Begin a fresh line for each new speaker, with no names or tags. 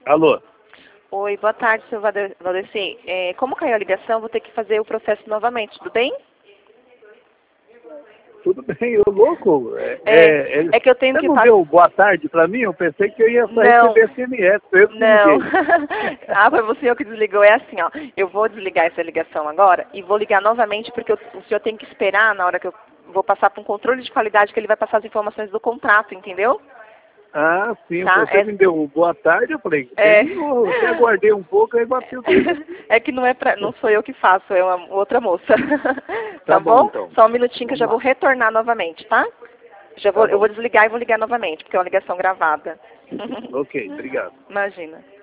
Alô?
Oi, boa tarde, seu Valdeci. Como caiu a ligação, vou ter que fazer o processo novamente, tudo bem?
Tudo bem, ô louco?
É que eu tenho
Você
que
não
passar...
deu boa tarde pra mim? Eu pensei que eu ia só
Não,
receber SMS, foi eu que
não.
liguei.
Ah, foi você que desligou. É assim, ó. Eu vou desligar essa ligação agora e vou ligar novamente porque o senhor tem que esperar na hora que eu vou passar para um controle de qualidade que ele vai passar as informações do contrato, entendeu?
Ah, sim,
Tá?
você me deu um boa tarde, eu falei,
É,
terminou, até aguardei um pouco, aí bati o dedo.
é que não sou eu que faço, é uma outra moça.
Tá
Tá
bom,
bom?
então.
Só um minutinho que eu
Vamos
já vou
lá.
retornar novamente, tá?
Tá
Eu
bom.
vou desligar e vou ligar novamente, porque é uma ligação gravada.
Ok, obrigado.
Imagina.